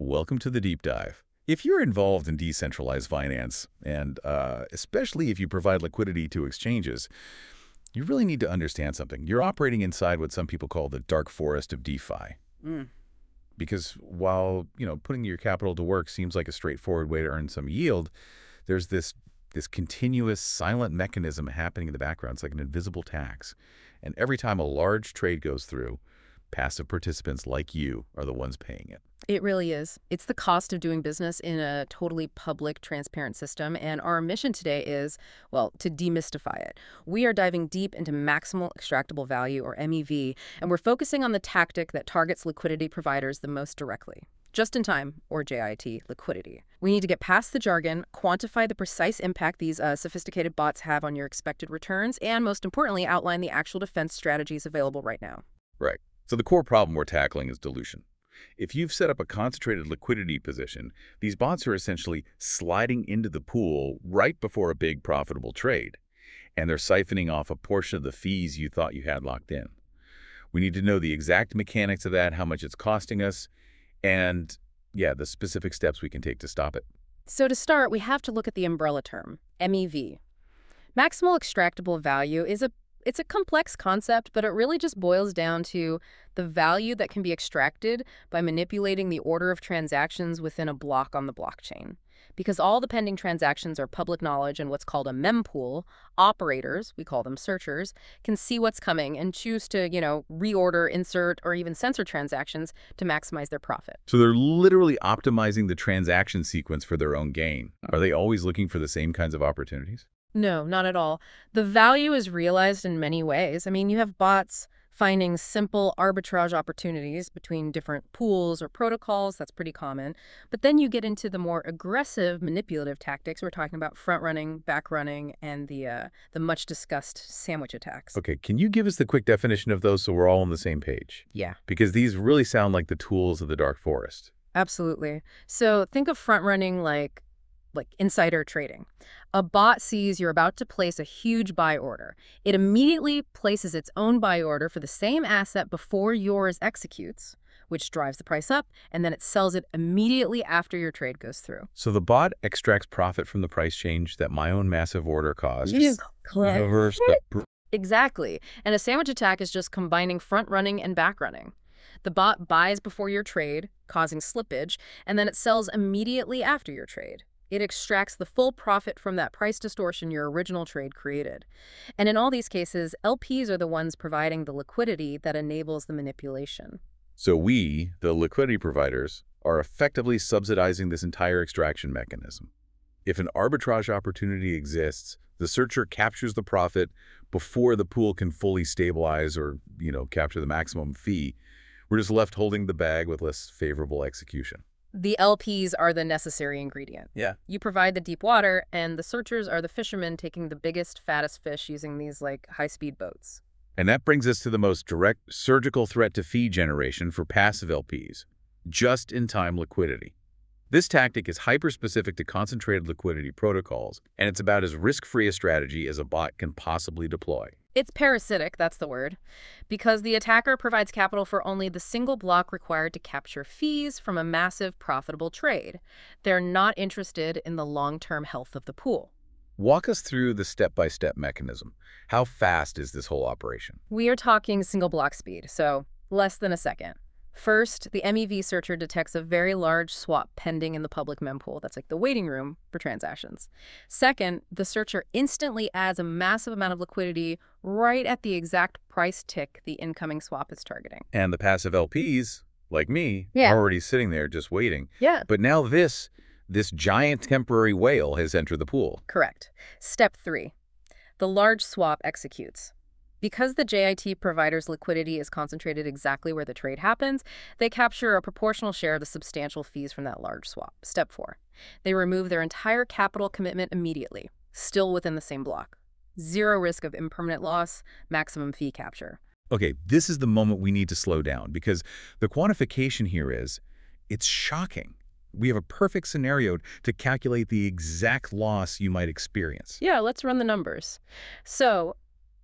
Welcome to the deep dive. If you're involved in decentralized finance, and especially if you provide liquidity to exchanges, you really need to understand something. You're operating inside what some people call the dark forest of DeFi. Mm. Because while, putting your capital to work seems like a straightforward way to earn some yield, there's this continuous silent mechanism happening in the background. It's like an invisible tax. And every time a large trade goes through, passive participants like you are the ones paying it. It really is. It's the cost of doing business in a totally public, transparent system, and our mission today is, well, to demystify it. We are diving deep into maximal extractable value, or MEV, and we're focusing on the tactic that targets liquidity providers the most directly. Just-in-time, or JIT, liquidity. We need to get past the jargon, quantify the precise impact these sophisticated bots have on your expected returns, and most importantly, outline the actual defense strategies available right now. Right. So the core problem we're tackling is dilution. If you've set up a concentrated liquidity position, these bots are essentially sliding into the pool right before a big profitable trade, and they're siphoning off a portion of the fees you thought you had locked in. We need to know the exact mechanics of that, how much it's costing us, and, yeah, the specific steps we can take to stop it. So to start, we have to look at the umbrella term, MEV. Maximal extractable value it's a complex concept, but it really just boils down to the value that can be extracted by manipulating the order of transactions within a block on the blockchain. Because all the pending transactions are public knowledge in what's called a mempool, operators, we call them searchers, can see what's coming and choose to, reorder, insert, or even censor transactions to maximize their profit. So they're literally optimizing the transaction sequence for their own gain. Are they always looking for the same kinds of opportunities? No, not at all. The value is realized in many ways. I mean, you have bots finding simple arbitrage opportunities between different pools or protocols. That's pretty common. But then you get into the more aggressive manipulative tactics. We're talking about front-running, back-running, and the much-discussed sandwich attacks. Okay, can you give us the quick definition of those so we're all on the same page? Yeah, Because these really sound like the tools of the dark forest. absolutely. So think of front-running like insider trading. A bot sees you're about to place a huge buy order. It immediately places its own buy order for the same asset before yours executes, which drives the price up, and then it sells it immediately after your trade goes through. So the bot extracts profit from the price change that my own massive order caused. Reverse the- Exactly. And a sandwich attack is just combining front-running and back-running. The bot buys before your trade, causing slippage, and then it sells immediately after your trade. It extracts the full profit from that price distortion your original trade created. And in all these cases, LPs are the ones providing the liquidity that enables the manipulation. So we, the liquidity providers, are effectively subsidizing this entire extraction mechanism. If an arbitrage opportunity exists, the searcher captures the profit before the pool can fully stabilize or, capture the maximum fee. We're just left holding the bag with less favorable execution. The LPs are the necessary ingredient. Yeah. You provide the deep water, and the searchers are the fishermen taking the biggest, fattest fish using these, high-speed boats. And that brings us to the most direct surgical threat to fee generation for passive LPs, just-in-time liquidity. This tactic is hyper-specific to concentrated liquidity protocols, and it's about as risk-free a strategy as a bot can possibly deploy. It's parasitic, that's the word, because the attacker provides capital for only the single block required to capture fees from a massive profitable trade. They're not interested in the long-term health of the pool. Walk us through the step-by-step mechanism. How fast is this whole operation? We are talking single block speed, so less than a second. First, the MEV searcher detects a very large swap pending in the public mempool. That's like the waiting room for transactions. Second, the searcher instantly adds a massive amount of liquidity right at the exact price tick the incoming swap is targeting. And the passive LPs, like me, Yeah. are already sitting there just waiting. Yeah. But now this giant temporary whale has entered the pool. Correct. Step 3. The large swap executes. Because the JIT provider's liquidity is concentrated exactly where the trade happens, they capture a proportional share of the substantial fees from that large swap. Step 4. They remove their entire capital commitment immediately, still within the same block. Zero risk of impermanent loss, maximum fee capture. Okay, this is the moment we need to slow down because the quantification here is, it's shocking. We have a perfect scenario to calculate the exact loss you might experience. Yeah, let's run the numbers. So,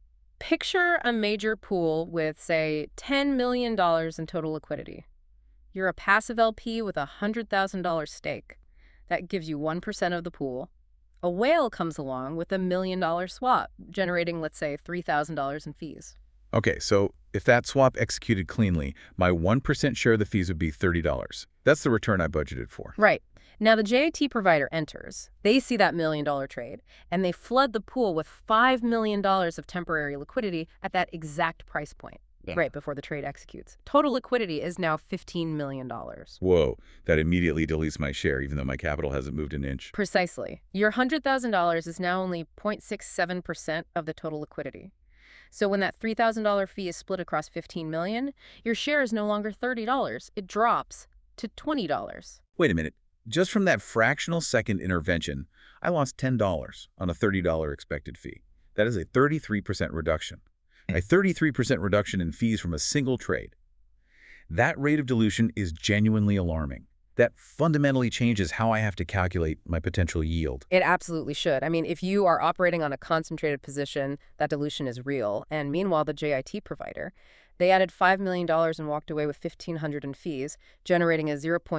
picture a major pool with, say, $10 million in total liquidity. You're a passive LP with a $100,000 stake. That gives you 1% of the pool. A whale comes along with a $1 million swap, generating, let's say, $3,000 in fees. Okay, so if that swap executed cleanly, my 1% share of the fees would be $30. That's the return I budgeted for. Right. Now the JIT provider enters. They see that $1 million trade, and they flood the pool with $5 million of temporary liquidity at that exact price point, right before the trade executes. Total liquidity is now $15 million. Whoa, that immediately deletes my share, even though my capital hasn't moved an inch. Precisely. Your $100,000 is now only 0.67% of the total liquidity. So when that $3,000 fee is split across $15 million, your share is no longer $30. It drops to $20. Wait a minute. Just from that fractional second intervention, I lost $10 on a $30 expected fee. That is a 33% reduction. A 33% reduction in fees from a single trade. That rate of dilution is genuinely alarming. That fundamentally changes how I have to calculate my potential yield. It absolutely should. I mean, if you are operating on a concentrated position, that dilution is real. And meanwhile, the JIT provider, they added $5 million and walked away with $1,500 in fees, generating a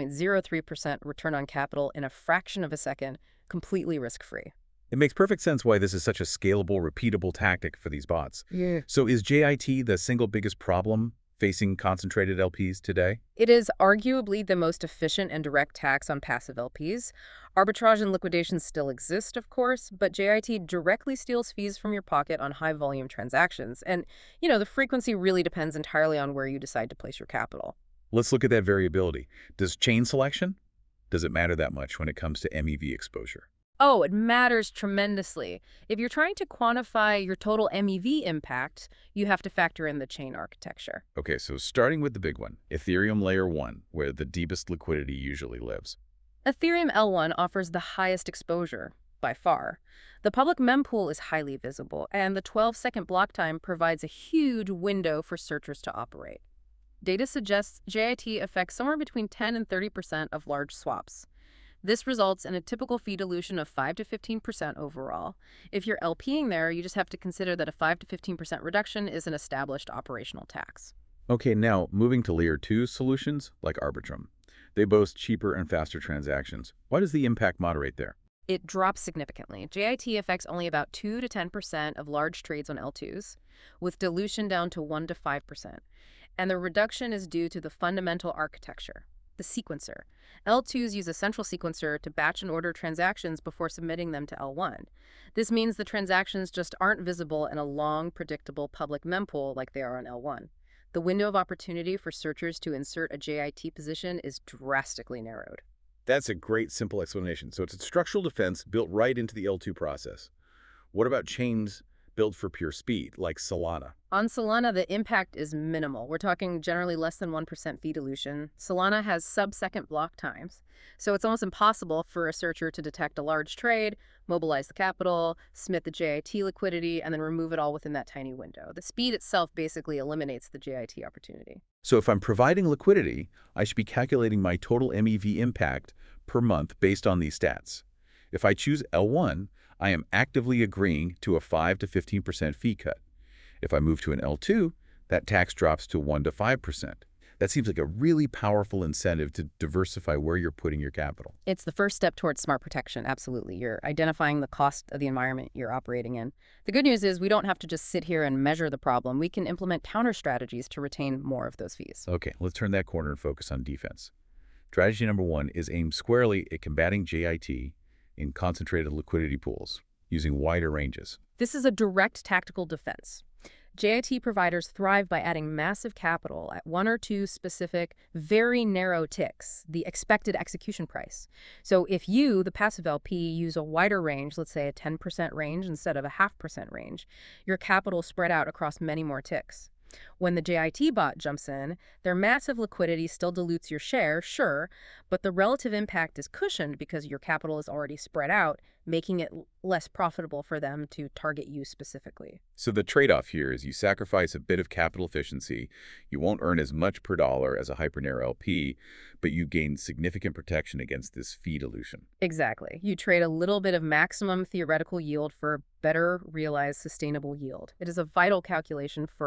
0.03% return on capital in a fraction of a second, completely risk-free. It makes perfect sense why this is such a scalable, repeatable tactic for these bots. Yeah. So is JIT the single biggest problem facing concentrated LPs today? It is arguably the most efficient and direct tax on passive LPs. Arbitrage and liquidation still exist, of course, but JIT directly steals fees from your pocket on high-volume transactions. And, the frequency really depends entirely on where you decide to place your capital. Let's look at that variability. Does chain selection? Does it matter that much when it comes to MEV exposure? Oh, it matters tremendously. If you're trying to quantify your total MEV impact, you have to factor in the chain architecture. Okay, so starting with the big one, Ethereum Layer 1, where the deepest liquidity usually lives. Ethereum L1 offers the highest exposure, by far. The public mempool is highly visible, and the 12-second block time provides a huge window for searchers to operate. Data suggests JIT affects somewhere between 10 and 30% of large swaps. This results in a typical fee dilution of 5 to 15% overall. If you're LPing there, you just have to consider that a 5 to 15% reduction is an established operational tax. Okay, now moving to Layer 2 solutions like Arbitrum. They boast cheaper and faster transactions. Why does the impact moderate there? It drops significantly. JIT affects only about 2 to 10% of large trades on L2s, with dilution down to 1 to 5%. And the reduction is due to the fundamental architecture, the sequencer. L2s use a central sequencer to batch and order transactions before submitting them to L1. This means the transactions just aren't visible in a long, predictable public mempool like they are on L1. The window of opportunity for searchers to insert a JIT position is drastically narrowed. That's a great, simple explanation. So it's a structural defense built right into the L2 process. What about chains built for pure speed, like Solana? On Solana, the impact is minimal. We're talking generally less than 1% fee dilution. Solana has sub-second block times, so it's almost impossible for a searcher to detect a large trade, mobilize the capital, submit the JIT liquidity, and then remove it all within that tiny window. The speed itself basically eliminates the JIT opportunity. So if I'm providing liquidity, I should be calculating my total MEV impact per month based on these stats. If I choose L1, I am actively agreeing to a 5 to 15% fee cut. If I move to an L2, that tax drops to 1 to 5%. That seems like a really powerful incentive to diversify where you're putting your capital. It's the first step towards smart protection, absolutely. You're identifying the cost of the environment you're operating in. The good news is we don't have to just sit here and measure the problem. We can implement counter strategies to retain more of those fees. Okay, let's turn that corner and focus on defense. Strategy number 1 is aimed squarely at combating JIT in concentrated liquidity pools using wider ranges. This is a direct tactical defense. JIT providers thrive by adding massive capital at 1 or 2 specific, very narrow ticks, the expected execution price. So if you, the passive LP, use a wider range, let's say a 10% range instead of a 0.5% range, your capital is spread out across many more ticks. When the JIT bot jumps in, their massive liquidity still dilutes your share, sure, but the relative impact is cushioned because your capital is already spread out, making it less profitable for them to target you specifically. So the trade-off here is you sacrifice a bit of capital efficiency, you won't earn as much per dollar as a hypernarrow LP, but you gain significant protection against this fee dilution. Exactly. You trade a little bit of maximum theoretical yield for better realized sustainable yield. It is a vital calculation for anyone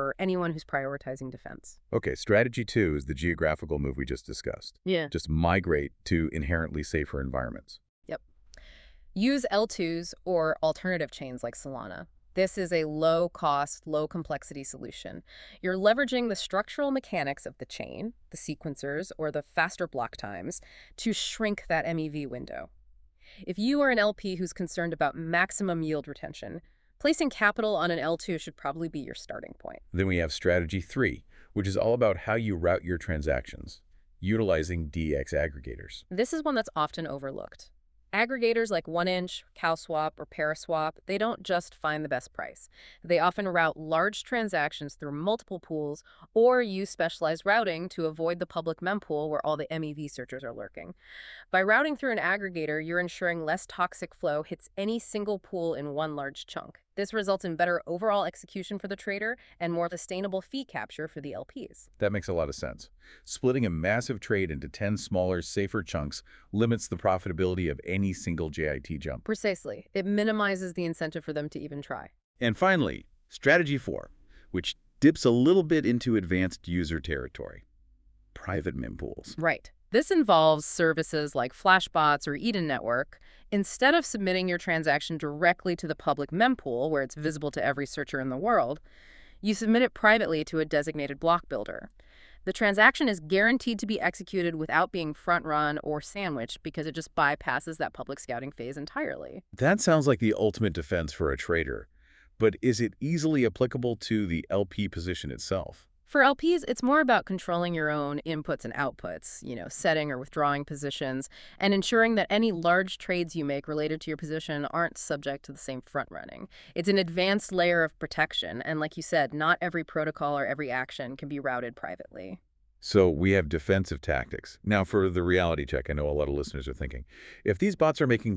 someone who's prioritizing defense. Okay, strategy 2 is the geographical move we just discussed. Yeah. Just migrate to inherently safer environments. Yep. Use L2s or alternative chains like Solana. This is a low-cost, low-complexity solution. You're leveraging the structural mechanics of the chain, the sequencers, or the faster block times to shrink that MEV window. If you are an LP who's concerned about maximum yield retention, placing capital on an L2 should probably be your starting point. Then we have strategy 3, which is all about how you route your transactions, utilizing DEX aggregators. This is one that's often overlooked. Aggregators like 1inch, CowSwap, or Paraswap, they don't just find the best price. They often route large transactions through multiple pools or use specialized routing to avoid the public mempool where all the MEV searchers are lurking. By routing through an aggregator, you're ensuring less toxic flow hits any single pool in one large chunk. This results in better overall execution for the trader and more sustainable fee capture for the LPs. That makes a lot of sense. Splitting a massive trade into 10 smaller, safer chunks limits the profitability of any single JIT jump. Precisely. It minimizes the incentive for them to even try. And finally, strategy 4, which dips a little bit into advanced user territory. Private mempools. Right. This involves services like Flashbots or Eden Network. Instead of submitting your transaction directly to the public mempool, where it's visible to every searcher in the world, you submit it privately to a designated block builder. The transaction is guaranteed to be executed without being front-run or sandwiched because it just bypasses that public scouting phase entirely. That sounds like the ultimate defense for a trader. But is it easily applicable to the LP position itself? For LPs, it's more about controlling your own inputs and outputs, setting or withdrawing positions, and ensuring that any large trades you make related to your position aren't subject to the same front-running. It's an advanced layer of protection, and like you said, not every protocol or every action can be routed privately. So we have defensive tactics. Now for the reality check, I know a lot of listeners are thinking, if these bots are making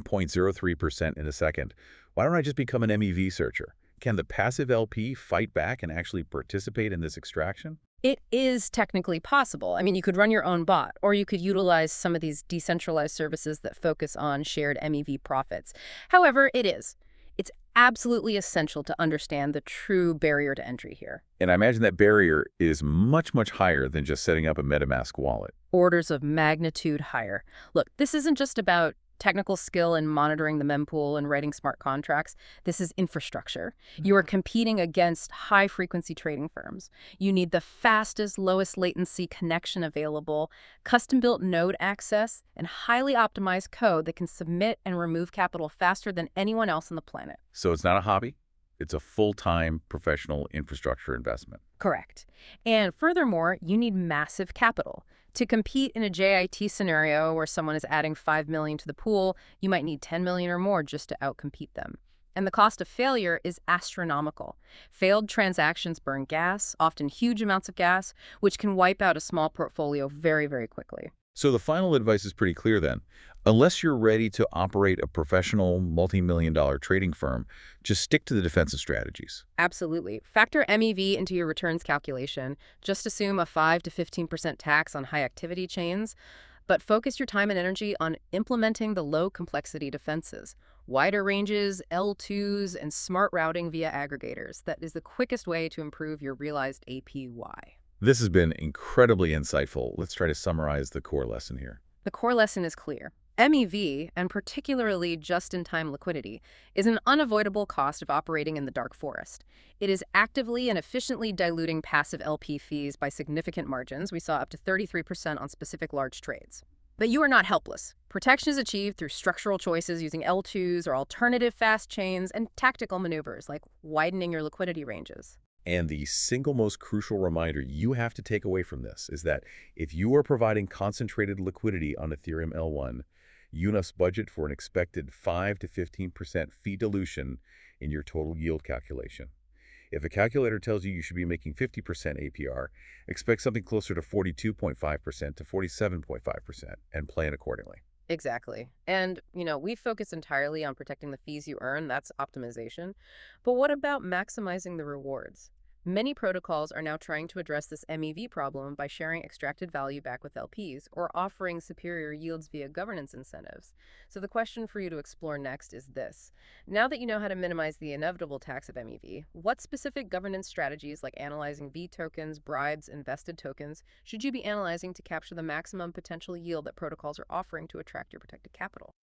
0.03% in a second, why don't I just become an MEV searcher? Can the passive LP fight back and actually participate in this extraction? It is technically possible. I mean, you could run your own bot, or you could utilize some of these decentralized services that focus on shared MEV profits. However, it's absolutely essential to understand the true barrier to entry here. And I imagine that barrier is much, much higher than just setting up a MetaMask wallet. Orders of magnitude higher. Look, this isn't just about technical skill in monitoring the mempool and writing smart contracts. This is infrastructure. You are competing against high-frequency trading firms. You need the fastest, lowest latency connection available, custom-built node access, and highly optimized code that can submit and remove capital faster than anyone else on the planet. So it's not a hobby. It's a full-time professional infrastructure investment. Correct. And furthermore, you need massive capital. To compete in a JIT scenario where someone is adding $5 million to the pool, you might need $10 million or more just to outcompete them. And the cost of failure is astronomical. Failed transactions burn gas, often huge amounts of gas, which can wipe out a small portfolio very, very quickly. So the final advice is pretty clear then. Unless you're ready to operate a professional multi-million-dollar trading firm, just stick to the defensive strategies. Absolutely. Factor MEV into your returns calculation. Just assume a 5 to 15% tax on high-activity chains, but focus your time and energy on implementing the low-complexity defenses. Wider ranges, L2s, and smart routing via aggregators. That is the quickest way to improve your realized APY. This has been incredibly insightful. Let's try to summarize the core lesson here. The core lesson is clear. MEV, and particularly just-in-time liquidity, is an unavoidable cost of operating in the dark forest. It is actively and efficiently diluting passive LP fees by significant margins. We saw up to 33% on specific large trades. But you are not helpless. Protection is achieved through structural choices using L2s or alternative fast chains and tactical maneuvers like widening your liquidity ranges. And the single most crucial reminder you have to take away from this is that if you are providing concentrated liquidity on Ethereum L1, you must budget for an expected 5 to 15% fee dilution in your total yield calculation. If a calculator tells you you should be making 50% APR, expect something closer to 42.5% to 47.5% and plan accordingly. Exactly. And, we focus entirely on protecting the fees you earn. That's optimization. But what about maximizing the rewards? Many protocols are now trying to address this MEV problem by sharing extracted value back with LPs or offering superior yields via governance incentives. So the question for you to explore next is this. Now that you know how to minimize the inevitable tax of MEV, what specific governance strategies like analyzing V tokens, bribes, and vested tokens should you be analyzing to capture the maximum potential yield that protocols are offering to attract your protected capital?